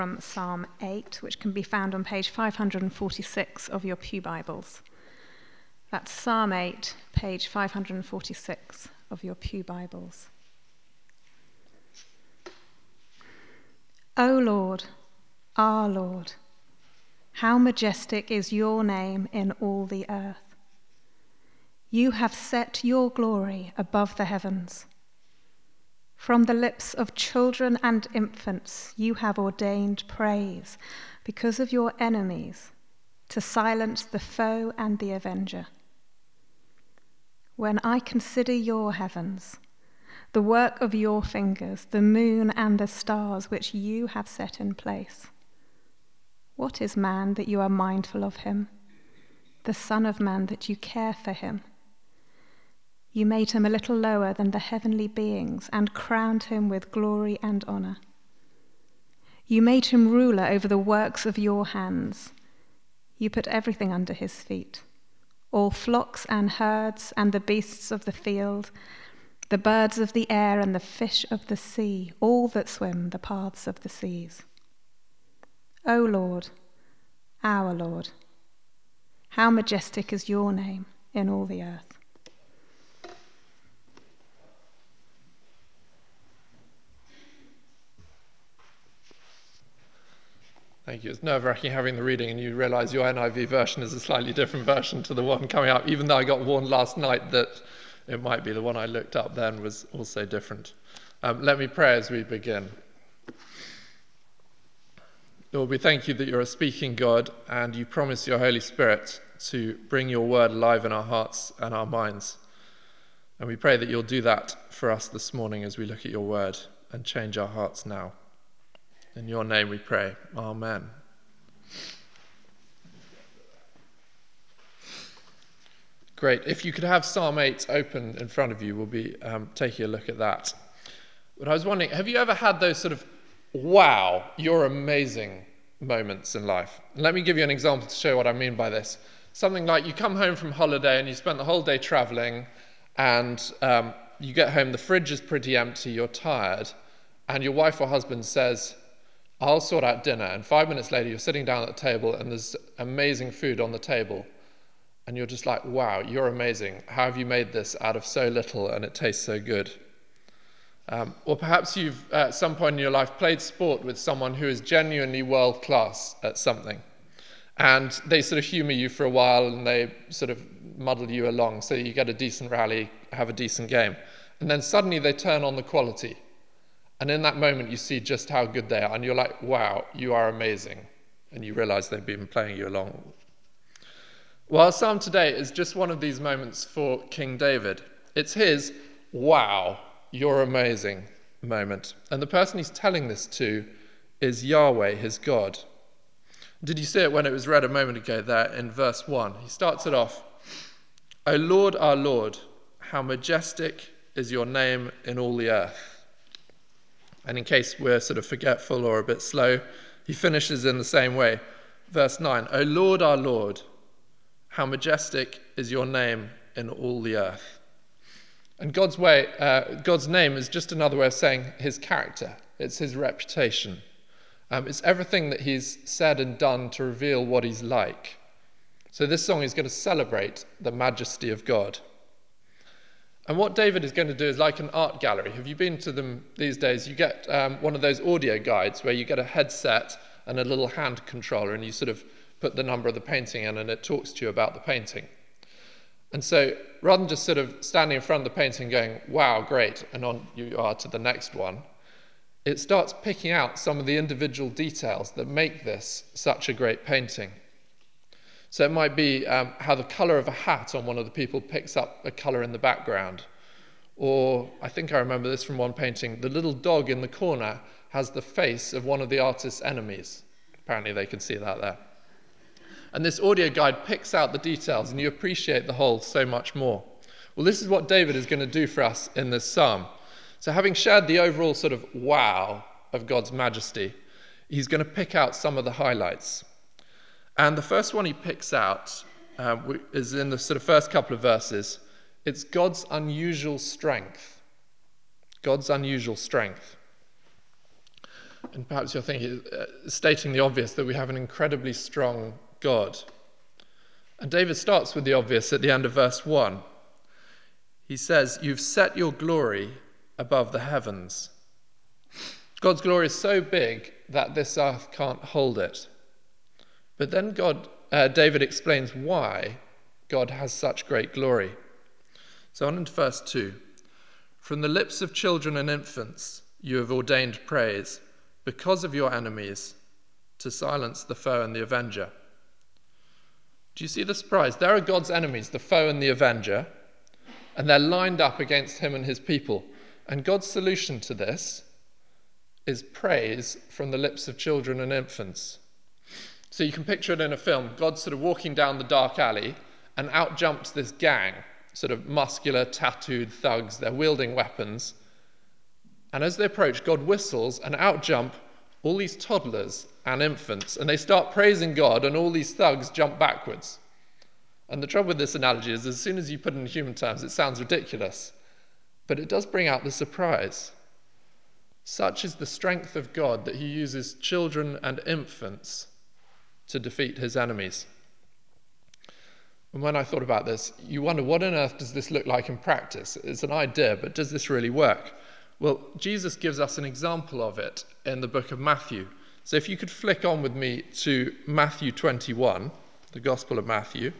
from Psalm 8, which can be found on page 546 of your Pew Bibles. That's Psalm 8, page 546 of your Pew Bibles. O Lord, our Lord, how majestic is your name in all the earth. You have set your glory above the heavens. From the lips of children and infants you have ordained praise because of your enemies, to silence the foe and the avenger. When I consider your heavens, the work of your fingers, the moon and the stars which you have set in place. What is man that you are mindful of him, the Son of Man that you care for him? You made him a little lower than the heavenly beings and crowned him with glory and honor. You made him ruler over the works of your hands. You put everything under his feet, all flocks and herds and the beasts of the field, the birds of the air and the fish of the sea, all that swim the paths of the seas. O Lord, our Lord, how majestic is your name in all the earth. Thank you. It's nerve-wracking having the reading and you realise your NIV version is a slightly different version to the one coming up, even though I got warned last night that it might be the one I looked up then was also different. Let me pray as we begin. Lord, we thank you that you're a speaking God and you promise your Holy Spirit to bring your word alive in our hearts and our minds. And we pray that you'll do that for us this morning as we look at your word and change our hearts now. In your name we pray. Amen. Great. If you could have Psalm 8 open in front of you, we'll be taking a look at that. But I was wondering, have you ever had those sort of, wow, you're amazing moments in life? And let me give you an example to show what I mean by this. Something like you come home from holiday and you spent the whole day traveling and you get home, the fridge is pretty empty, you're tired, and your wife or husband says, I'll sort out dinner. And 5 minutes later, you're sitting down at the table and there's amazing food on the table. And you're just like, wow, you're amazing. How have you made this out of so little and it tastes so good? Or perhaps you've, at some point in your life, played sport with someone who is genuinely world-class at something. And they sort of humour you for a while and they sort of muddle you along so you get a decent rally, have a decent game. And then suddenly they turn on the quality. And in that moment, you see just how good they are. And you're like, wow, you are amazing. And you realise they've been playing you along. Well, our psalm today is just one of these moments for King David. It's his, wow, you're amazing moment. And the person he's telling this to is Yahweh, his God. Did you see it when it was read a moment ago there in verse 1? He starts it off, O Lord, our Lord, how majestic is your name in all the earth. And in case we're sort of forgetful or a bit slow, he finishes in the same way. Verse 9, O Lord, our Lord, how majestic is your name in all the earth. And God's name is just another way of saying his character. It's his reputation. It's everything that he's said and done to reveal what he's like. So this song is going to celebrate the majesty of God. And what David is going to do is like an art gallery. Have you been to them these days? You get one of those audio guides where you get a headset and a little hand controller and you sort of put the number of the painting in and it talks to you about the painting. And so rather than just sort of standing in front of the painting going, wow, great, and on you are to the next one, it starts picking out some of the individual details that make this such a great painting. So it might be how the colour of a hat on one of the people picks up a colour in the background. Or, I think I remember this from one painting, the little dog in the corner has the face of one of the artist's enemies. Apparently they can see that there. And this audio guide picks out the details and you appreciate the whole so much more. Well, this is what David is going to do for us in this psalm. So having shared the overall sort of wow of God's majesty, he's going to pick out some of the highlights. And the first one he picks out is in the sort of first couple of verses. It's God's unusual strength. God's unusual strength. And perhaps you're thinking, stating the obvious, that we have an incredibly strong God. And David starts with the obvious at the end of verse 1. He says, "You've set your glory above the heavens." God's glory is so big that this earth can't hold it. But then David explains why God has such great glory. So on into verse 2. "From the lips of children and infants you have ordained praise, because of your enemies, to silence the foe and the avenger." Do you see the surprise? There are God's enemies, the foe and the avenger, and they're lined up against him and his people. And God's solution to this is praise from the lips of children and infants. So you can picture it in a film. God's sort of walking down the dark alley, and out jumps this gang, sort of muscular, tattooed thugs. They're wielding weapons. And as they approach, God whistles, and out jump all these toddlers and infants. And they start praising God, and all these thugs jump backwards. And the trouble with this analogy is, as soon as you put it in human terms, it sounds ridiculous. But it does bring out the surprise. Such is the strength of God that he uses children and infants to defeat his enemies. And when I thought about this, you wonder, what on earth does this look like in practice? It's an idea, but does this really work? Well, Jesus gives us an example of it in the book of Matthew. So if you could flick on with me to Matthew 21, the Gospel of Matthew.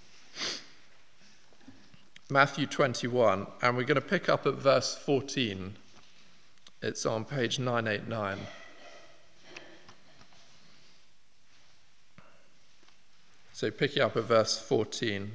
Matthew 21, and we're going to pick up at verse 14. It's on page 989. So picking up at verse 14.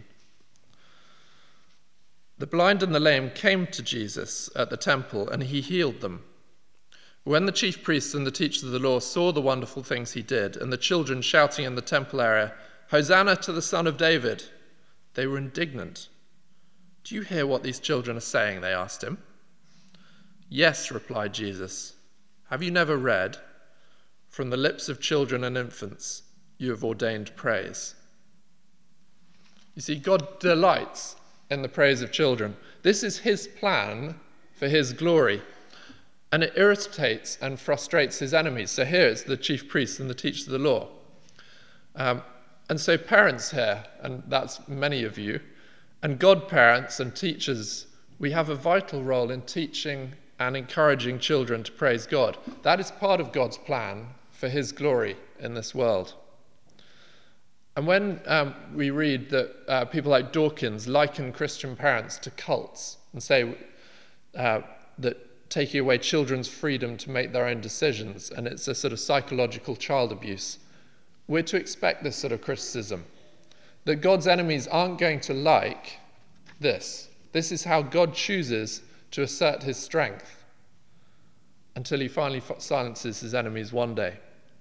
"The blind and the lame came to Jesus at the temple, and he healed them. When the chief priests and the teachers of the law saw the wonderful things he did, and the children shouting in the temple area, 'Hosanna to the Son of David,' they were indignant. 'Do you hear what these children are saying?' they asked him. 'Yes,' replied Jesus. 'Have you never read, "From the lips of children and infants you have ordained praise"?'" You see, God delights in the praise of children. This is his plan for his glory. And it irritates and frustrates his enemies. So here it's the chief priests and the teachers of the law. And so parents here, and that's many of you, and godparents and teachers, we have a vital role in teaching and encouraging children to praise God. That is part of God's plan for his glory in this world. And when we read that people like Dawkins liken Christian parents to cults and say that taking away children's freedom to make their own decisions, and it's a sort of psychological child abuse, we're to expect this sort of criticism, that God's enemies aren't going to like this. This is how God chooses to assert his strength until he finally silences his enemies one day.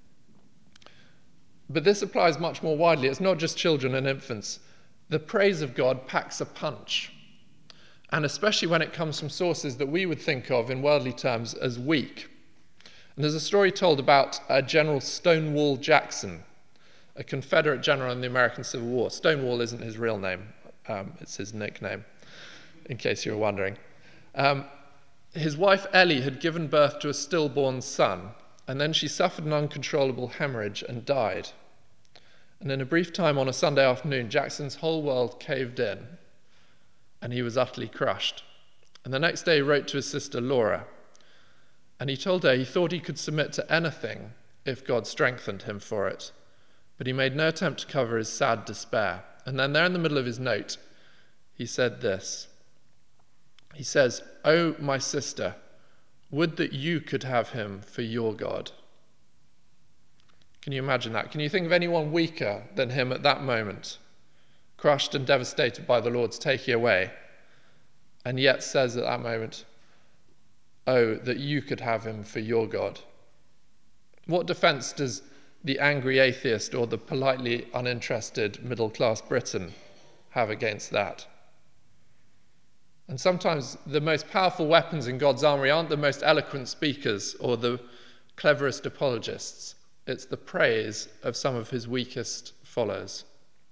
But this applies much more widely. It's not just children and infants. The praise of God packs a punch. And especially when it comes from sources that we would think of in worldly terms as weak. And there's a story told about General Stonewall Jackson, a Confederate general in the American Civil War. Stonewall isn't his real name, it's his nickname, in case you were wondering. His wife Ellie had given birth to a stillborn son, and then she suffered an uncontrollable hemorrhage and died. And in a brief time on a Sunday afternoon, Jackson's whole world caved in, and he was utterly crushed. And the next day he wrote to his sister Laura, and he told her he thought he could submit to anything if God strengthened him for it. But he made no attempt to cover his sad despair. And then there in the middle of his note, he said this. He says, "Oh, my sister, would that you could have him for your God." Can you imagine that? Can you think of anyone weaker than him at that moment? Crushed and devastated by the Lord's taking away, and yet says at that moment, "Oh, that you could have him for your God." What defense does the angry atheist or the politely uninterested middle-class Briton have against that? And sometimes the most powerful weapons in God's armory aren't the most eloquent speakers or the cleverest apologists. It's the praise of some of his weakest followers.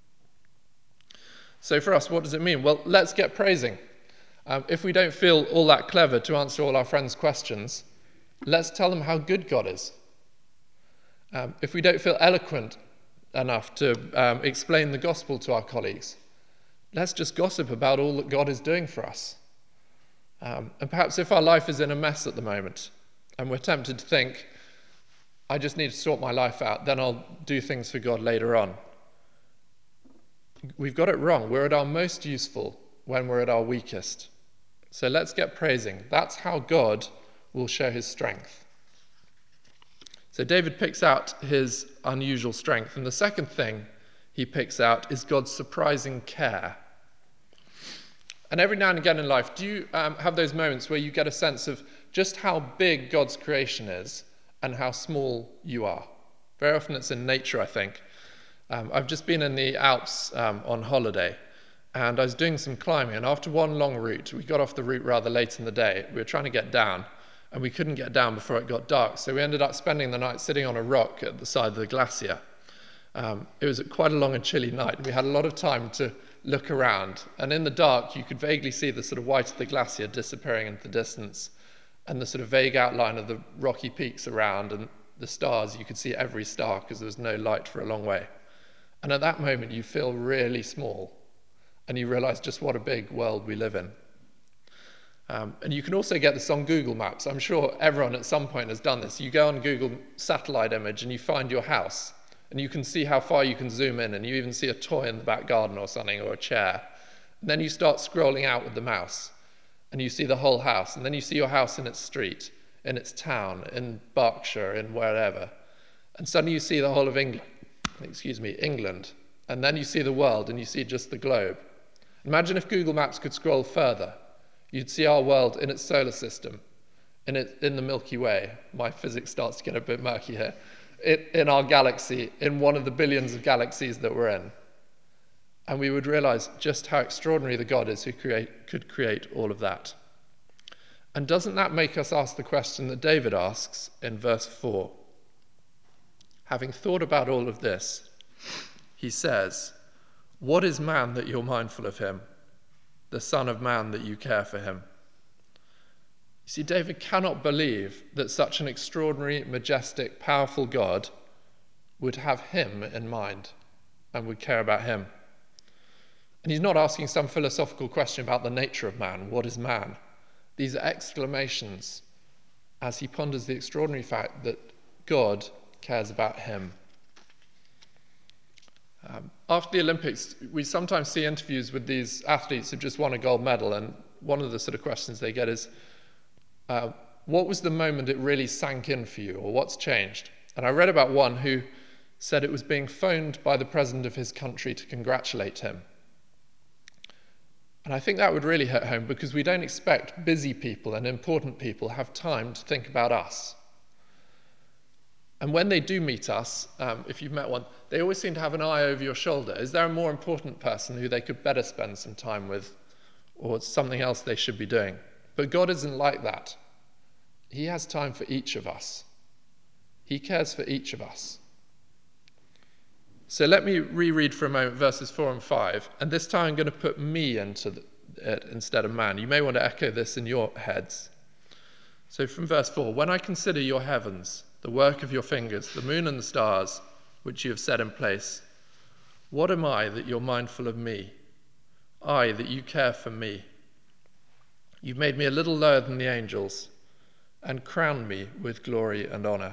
So for us, what does it mean? Well, let's get praising. If we don't feel all that clever to answer all our friends' questions, let's tell them how good God is. If we don't feel eloquent enough to explain the gospel to our colleagues, let's just gossip about all that God is doing for us. And perhaps if our life is in a mess at the moment, and we're tempted to think, I just need to sort my life out, then I'll do things for God later on. We've got it wrong. We're at our most useful when we're at our weakest. So let's get praising. That's how God will show his strength. So David picks out his unusual strength. And the second thing he picks out is God's surprising care. And every now and again in life, do you have those moments where you get a sense of just how big God's creation is and how small you are? Very often it's in nature, I think. I've just been in the Alps on holiday, and I was doing some climbing, and after one long route, we got off the route rather late in the day. We were trying to get down, and we couldn't get down before it got dark, so we ended up spending the night sitting on a rock at the side of the glacier. It was quite a long and chilly night. We had a lot of time to look around, and in the dark you could vaguely see the sort of white of the glacier disappearing into the distance, and the sort of vague outline of the rocky peaks around, and the stars. You could see every star because there was no light for a long way. And at that moment you feel really small, and you realize just what a big world we live in. And you can also get this on Google Maps. I'm sure everyone at some point has done this. You go on Google satellite image and you find your house, and you can see how far you can zoom in, and you even see a toy in the back garden or something, or a chair. And then you start scrolling out with the mouse, and you see the whole house, and then you see your house in its street, in its town, in Berkshire, in wherever. And suddenly you see the whole of England, and then you see the world, and you see just the globe. Imagine if Google Maps could scroll further. You'd see our world in its solar system, in the Milky Way. My physics starts to get a bit murky here. In our galaxy, in one of the billions of galaxies that we're in. And we would realize just how extraordinary the God is who could create all of that. And doesn't that make us ask the question that David asks in verse 4? Having thought about all of this, he says, "What is man that you're mindful of him? The Son of Man that you care for him?" You see, David cannot believe that such an extraordinary, majestic, powerful God would have him in mind and would care about him. And he's not asking some philosophical question about the nature of man. What is man? These are exclamations as he ponders the extraordinary fact that God cares about him. After the Olympics, we sometimes see interviews with these athletes who've just won a gold medal, and one of the sort of questions they get is, what was the moment it really sank in for you, or what's changed? And I read about one who said it was being phoned by the president of his country to congratulate him. And I think that would really hit home, because we don't expect busy people and important people have time to think about us. And when they do meet us, if you've met one, they always seem to have an eye over your shoulder. Is there a more important person who they could better spend some time with, or something else they should be doing? But God isn't like that. He has time for each of us. He cares for each of us. So let me reread for a moment verses 4 and 5, and this time I'm going to put me into it instead of man. You may want to echo this in your heads. So from verse 4, "When I consider your heavens, the work of your fingers, the moon and the stars, which you have set in place, what am I that you're mindful of me? I, that you care for me. You've made me a little lower than the angels and crowned me with glory and honor."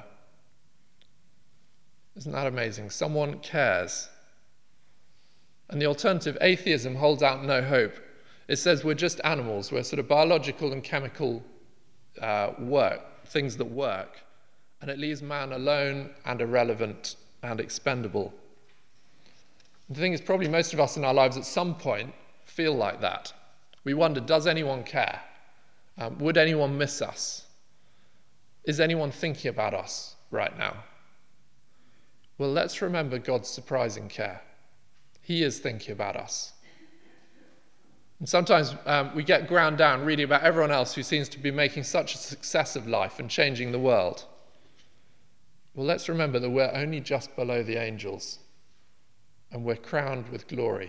Isn't that amazing? Someone cares. And the alternative, atheism, holds out no hope. It says we're just animals. We're sort of biological and chemical things that work. And it leaves man alone and irrelevant and expendable. The thing is, probably most of us in our lives at some point feel like that. We wonder, does anyone care? Would anyone miss us? Is anyone thinking about us right now? Well, let's remember God's surprising care. He is thinking about us. And sometimes we get ground down reading about everyone else who seems to be making such a success of life and changing the world. Well, let's remember that we're only just below the angels, and we're crowned with glory.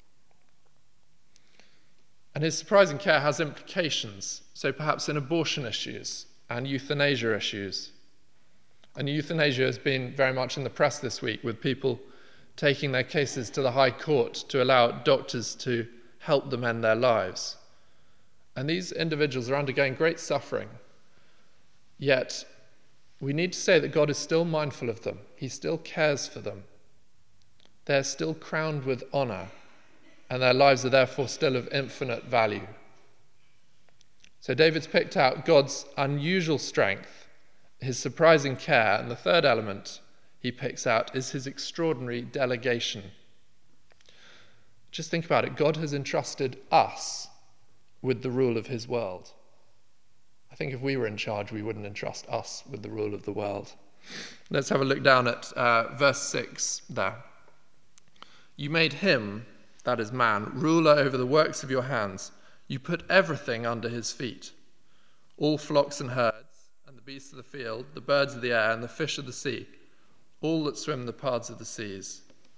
And his surprising care has implications, so perhaps in abortion issues and euthanasia issues, And euthanasia has been very much in the press this week, with people taking their cases to the High Court to allow doctors to help them end their lives. And these individuals are undergoing great suffering. Yet, we need to say that God is still mindful of them. He still cares for them. They're still crowned with honor, and their lives are therefore still of infinite value. So David's picked out God's unusual strength, his surprising care, and the third element he picks out is his extraordinary delegation. Just think about it. God has entrusted us with the rule of his world. I think if we were in charge, we wouldn't entrust us with the rule of the world. Let's have a look down at verse 6 there. You made him, that is man, ruler over the works of your hands. You put everything under his feet, all flocks and herds, and the beasts of the field, the birds of the air, and the fish of the sea, all that swim the paths of the seas.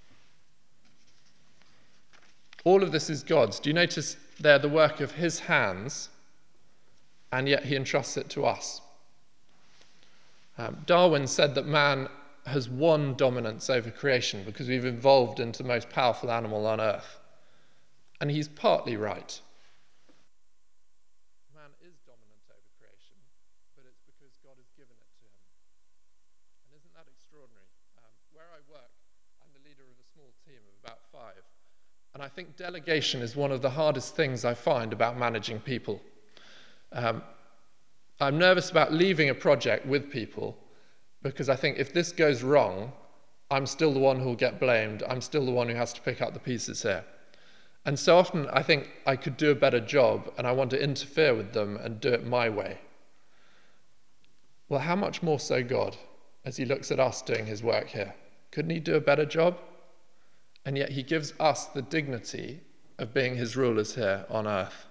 All of this is God's. Do you notice there the work of his hands, and yet he entrusts it to us? Darwin said that man has won dominance over creation because we've evolved into the most powerful animal on earth. And he's partly right. Man is dominant over creation, but it's because God has given it to him. And isn't that extraordinary? Where I work, I'm the leader of a small team of about 5. And I think delegation is one of the hardest things I find about managing people. I'm nervous about leaving a project with people because I think if this goes wrong, I'm still the one who will get blamed. I'm still the one who has to pick up the pieces here. And so often I think I could do a better job and I want to interfere with them and do it my way. Well, how much more so God, as he looks at us doing his work here? Couldn't he do a better job? And yet he gives us the dignity of being his rulers here on earth.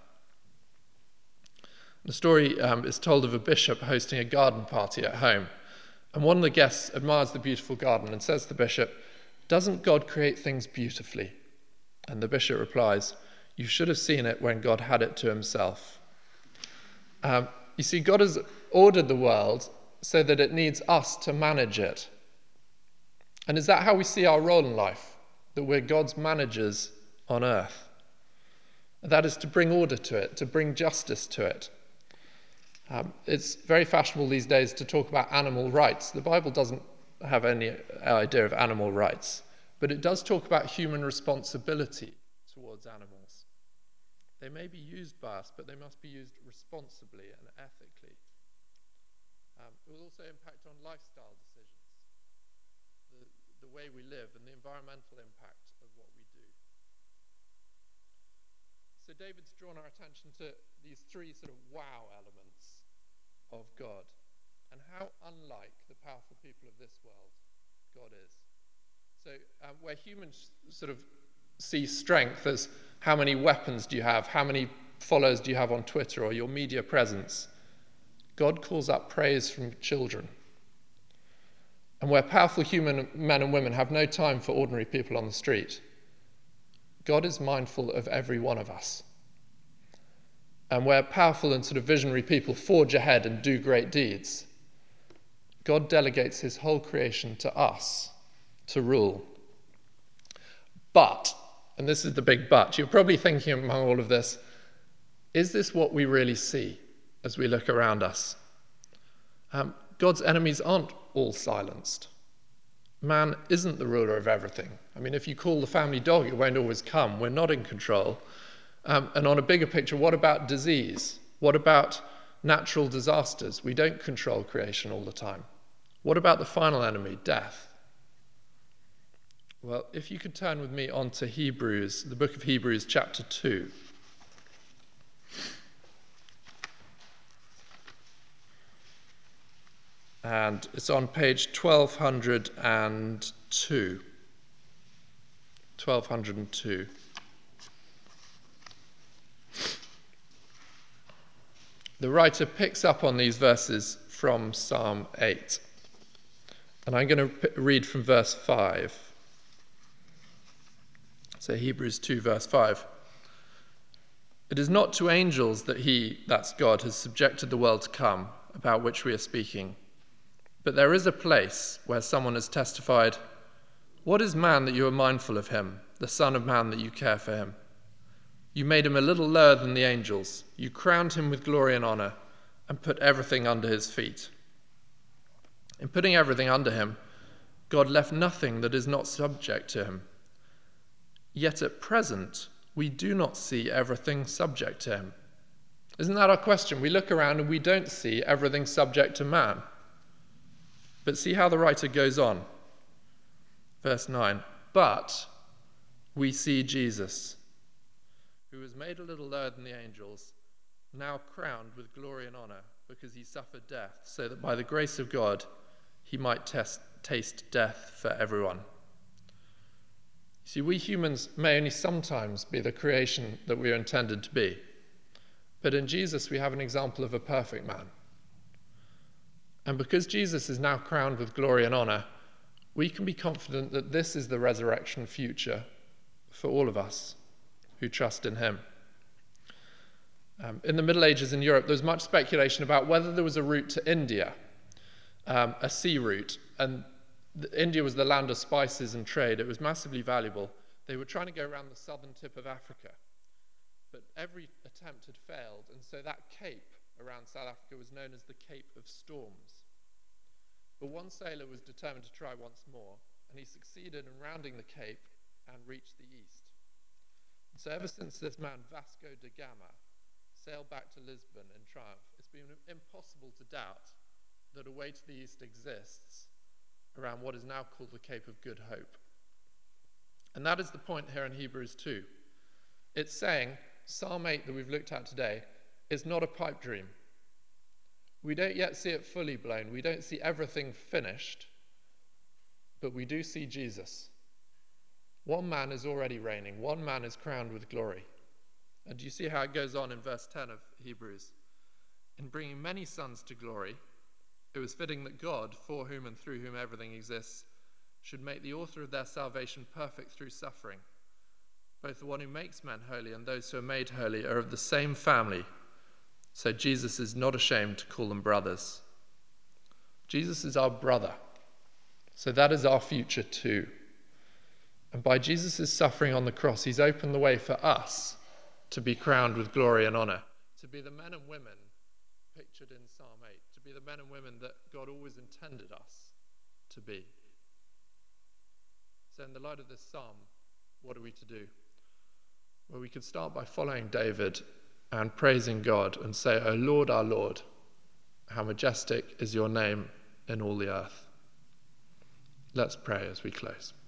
The story is told of a bishop hosting a garden party at home. And one of the guests admires the beautiful garden and says to the bishop, "Doesn't God create things beautifully?" And the bishop replies, "You should have seen it when God had it to himself." You see, God has ordered the world so that it needs us to manage it. And is that how we see our role in life? That we're God's managers on earth? That is to bring order to it, to bring justice to it. It's very fashionable these days to talk about animal rights. The Bible doesn't have any idea of animal rights, but it does talk about human responsibility towards animals. They may be used by us, but they must be used responsibly and ethically. It will also impact on lifestyle decisions, the way we live and the environmental impact of what we do. So David's drawn our attention to these 3 sort of wow elements of God and how unlike the powerful people of this world God is. So where humans sort of see strength as how many weapons do you have, how many followers do you have on Twitter or your media presence, God calls up praise from children. And where powerful human men and women have no time for ordinary people on the street, God is mindful of every one of us. And where powerful and sort of visionary people forge ahead and do great deeds, God delegates his whole creation to us to rule. But, and this is the big but, you're probably thinking among all of this, is this what we really see as we look around us? God's enemies aren't all silenced. Man isn't the ruler of everything. I mean, if you call the family dog, it won't always come. We're not in control. And on a bigger picture, what about disease? What about natural disasters? We don't control creation all the time. What about the final enemy, death? Well, if you could turn with me on to Hebrews, the book of Hebrews, chapter 2. And it's on page 1202. 1202. The writer picks up on these verses from Psalm 8. And I'm going to read from verse 5. So Hebrews 2, verse 5. It is not to angels that he, that's God, has subjected the world to come, about which we are speaking. But there is a place where someone has testified, "What is man that you are mindful of him, the Son of Man that you care for him? You made him a little lower than the angels. You crowned him with glory and honor and put everything under his feet." In putting everything under him, God left nothing that is not subject to him. Yet at present, we do not see everything subject to him. Isn't that our question? We look around and we don't see everything subject to man. But see how the writer goes on. Verse 9, "But we see Jesus, who was made a little lower than the angels, now crowned with glory and honor, because he suffered death, so that by the grace of God he might taste death for everyone." See, we humans may only sometimes be the creation that we are intended to be, but in Jesus we have an example of a perfect man. And because Jesus is now crowned with glory and honor, we can be confident that this is the resurrection future for all of us who trust in him. In the Middle Ages in Europe, there was much speculation about whether there was a route to India, a sea route, and India was the land of spices and trade. It was massively valuable. They were trying to go around the southern tip of Africa, but every attempt had failed, and so that cape around South Africa was known as the Cape of Storms. But one sailor was determined to try once more, and he succeeded in rounding the cape and reached the east. And so ever since this man Vasco da Gama sailed back to Lisbon in triumph, it's been impossible to doubt that a way to the east exists around what is now called the Cape of Good Hope. And that is the point here in Hebrews 2. It's saying Psalm 8 that we've looked at today is not a pipe dream. We don't yet see it fully blown. We don't see everything finished, but we do see Jesus. One man is already reigning. One man is crowned with glory. And do you see how it goes on in verse 10 of Hebrews? "In bringing many sons to glory, it was fitting that God, for whom and through whom everything exists, should make the author of their salvation perfect through suffering. Both the one who makes men holy and those who are made holy are of the same family, so Jesus is not ashamed to call them brothers." Jesus is our brother, so that is our future too. And by Jesus' suffering on the cross, he's opened the way for us to be crowned with glory and honor, to be the men and women pictured in Psalm 8, to be the men and women that God always intended us to be. So in the light of this psalm, what are we to do? Well, we could start by following David and praising God and say, "O Lord, our Lord, how majestic is your name in all the earth." Let's pray as we close.